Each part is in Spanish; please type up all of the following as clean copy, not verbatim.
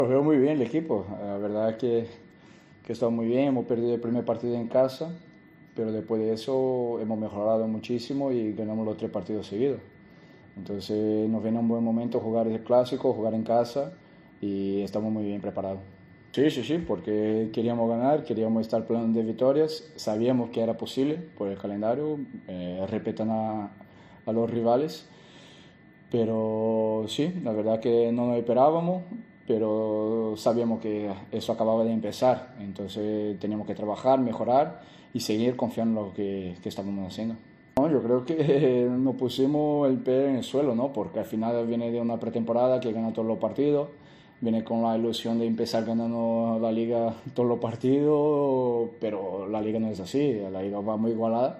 Lo veo muy bien el equipo, la verdad que está muy bien, hemos perdido el primer partido en casa, pero después de eso hemos mejorado muchísimo y ganamos los 3 partidos seguidos. Entonces nos viene un buen momento jugar el clásico, jugar en casa y estamos muy bien preparados. Sí, sí, sí, porque queríamos ganar, queríamos estar pleno de victorias, sabíamos que era posible por el calendario, respetan a los rivales, pero sí, la verdad que no nos esperábamos, pero sabíamos que eso acababa de empezar, entonces teníamos que trabajar, mejorar y seguir confiando en lo que estábamos haciendo. No, yo creo que nos pusimos el pie en el suelo, ¿no? Porque al final viene de una pretemporada que gana todos los partidos, viene con la ilusión de empezar ganando la liga todos los partidos, pero la liga no es así, la liga va muy igualada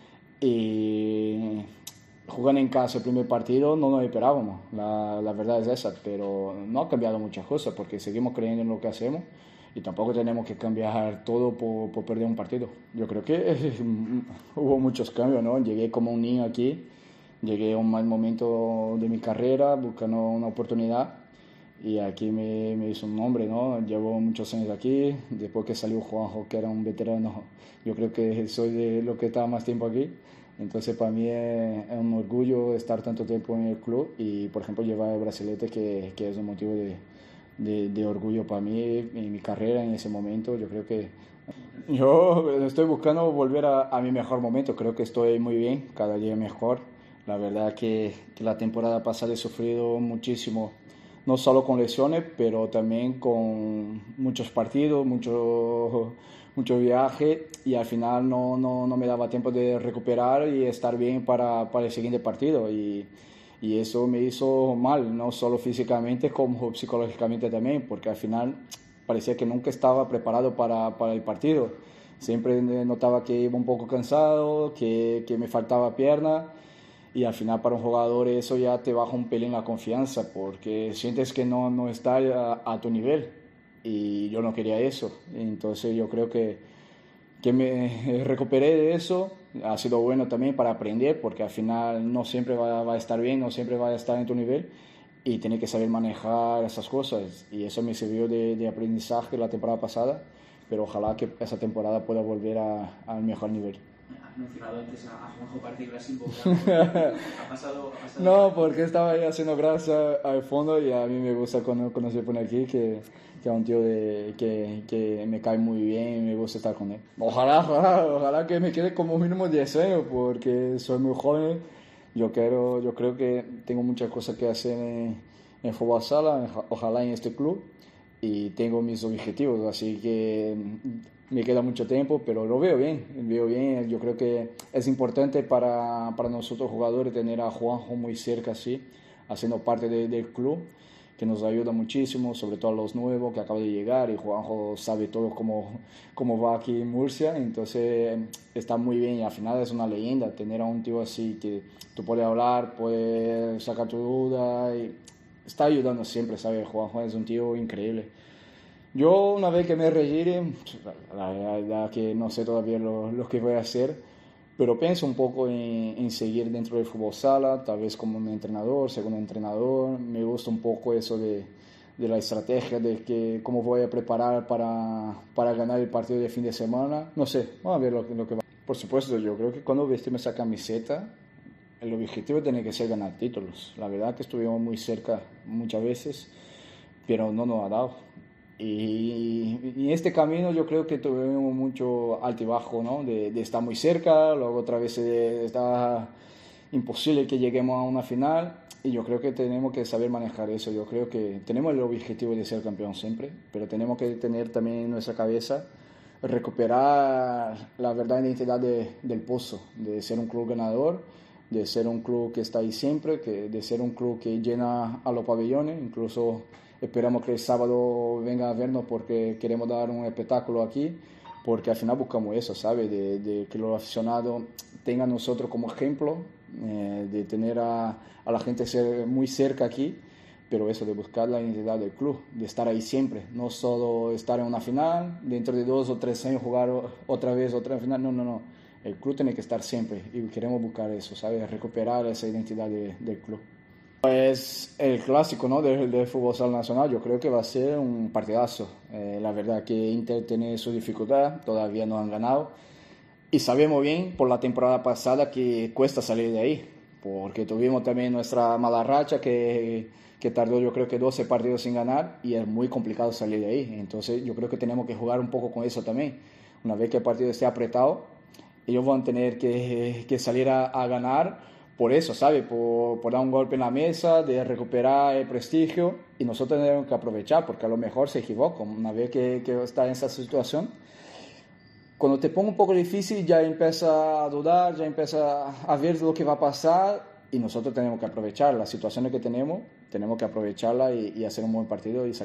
y jugando en casa el primer partido no nos esperábamos, la verdad es esa, pero no ha cambiado muchas cosas porque seguimos creyendo en lo que hacemos y tampoco tenemos que cambiar todo por perder un partido. Yo creo que hubo muchos cambios, ¿no? Llegué como un niño aquí, llegué a un mal momento de mi carrera buscando una oportunidad y aquí me hizo un nombre, ¿no? Llevo muchos años aquí, después que salió Juanjo, que era un veterano, yo creo que soy de lo que estaba más tiempo aquí. Entonces para mí es un orgullo estar tanto tiempo en el club y por ejemplo llevar el bracelete que es un motivo de orgullo para mí en mi carrera en ese momento. Yo creo que yo estoy buscando volver a mi mejor momento, creo que estoy muy bien, cada día mejor. La verdad que la temporada pasada he sufrido muchísimo, no solo con lesiones, pero también con muchos partidos, mucho viaje y al final no me daba tiempo de recuperar y estar bien para el siguiente partido. Y eso me hizo mal, no solo físicamente como psicológicamente también, porque al final parecía que nunca estaba preparado para el partido. Siempre notaba que iba un poco cansado, que me faltaba pierna y al final para un jugador eso ya te baja un pelín la confianza porque sientes que no está a tu nivel y yo no quería eso. Entonces yo creo que me recuperé de eso. Ha sido bueno también para aprender porque al final no siempre va a estar bien, no siempre va a estar en tu nivel y tienes que saber manejar esas cosas y eso me sirvió de aprendizaje la temporada pasada, pero ojalá que esa temporada pueda volver al mejor nivel. Has mencionado antes a Juanjo Partey, lo has invocado. Ha pasado No, porque estaba ahí haciendo grasa al fondo y a mí me gusta cuando se pone aquí, que es un tío que me cae muy bien y me gusta estar con él. Ojalá que me quede como mínimo 10 años porque soy muy joven. Yo creo que tengo muchas cosas que hacer en fútbol sala, ojalá en este club y tengo mis objetivos, así que me queda mucho tiempo, pero lo veo bien, veo bien. Yo creo que es importante para nosotros jugadores tener a Juanjo muy cerca, así, haciendo parte del club, que nos ayuda muchísimo, sobre todo a los nuevos que acaban de llegar y Juanjo sabe todo cómo va aquí en Murcia, entonces está muy bien y al final es una leyenda tener a un tío así que tú puedes hablar, puedes sacar tu duda y está ayudando siempre, ¿sabes? Juanjo es un tío increíble. Yo una vez que me retire, la verdad que no sé todavía lo que voy a hacer, pero pienso un poco en seguir dentro del fútbol sala, tal vez como un entrenador, segundo entrenador. Me gusta un poco eso de la estrategia, de que cómo voy a preparar para ganar el partido de fin de semana. No sé, vamos a ver lo que va. Por supuesto, yo creo que cuando vestimos esa camiseta, el objetivo tiene que ser ganar títulos. La verdad que estuvimos muy cerca muchas veces, pero no nos ha dado. Y en este camino yo creo que tuvimos mucho altibajo, ¿no? De estar muy cerca, luego otra vez está imposible que lleguemos a una final y yo creo que tenemos que saber manejar eso. Yo creo que tenemos el objetivo de ser campeón siempre, pero tenemos que tener también en nuestra cabeza recuperar la verdadera identidad del Pozo, de ser un club ganador, de ser un club que está ahí siempre, de ser un club que llena a los pabellones, incluso esperamos que el sábado venga a vernos porque queremos dar un espectáculo aquí, porque al final buscamos eso, ¿sabes? De que los aficionados tengan nosotros como ejemplo, de tener a la gente ser muy cerca aquí, pero eso, de buscar la identidad del club, de estar ahí siempre, no solo estar en una final, dentro de 2 o 3 años jugar otra vez otra final, no. El club tiene que estar siempre y queremos buscar eso, ¿sabes? Recuperar esa identidad del club. Es el clásico, ¿no? del fútbol sala nacional. Yo creo que va a ser un partidazo. La verdad que Inter tiene su dificultad, todavía no han ganado. Y sabemos bien por la temporada pasada que cuesta salir de ahí, porque tuvimos también nuestra mala racha que tardó yo creo que 12 partidos sin ganar y es muy complicado salir de ahí. Entonces yo creo que tenemos que jugar un poco con eso también. Una vez que el partido esté apretado, ellos van a tener que salir a ganar por eso, ¿sabe? Por dar un golpe en la mesa, de recuperar el prestigio y nosotros tenemos que aprovechar porque a lo mejor se equivoca. Una vez que está en esa situación, cuando te pongo un poco difícil ya empieza a dudar, ya empieza a ver lo que va a pasar y nosotros tenemos que aprovechar las situaciones que tenemos que aprovecharla y hacer un buen partido y salir